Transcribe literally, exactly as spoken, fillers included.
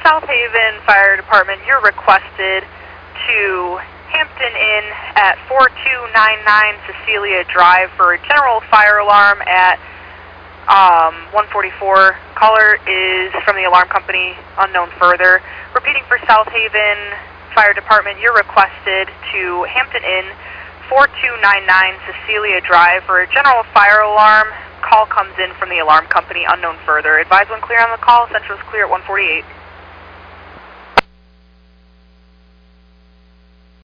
South Haven Fire Department, you're requested to Hampton Inn at four two nine nine Cecilia Drive for a general fire alarm at um, one forty-four. Caller is from the alarm company, unknown further. Repeating for South Haven Fire Department, you're requested to Hampton Inn, four two nine nine Cecilia Drive for a general fire alarm. Call comes in from the alarm company, unknown further. Advise when clear on the call. Central is clear at one forty-eight.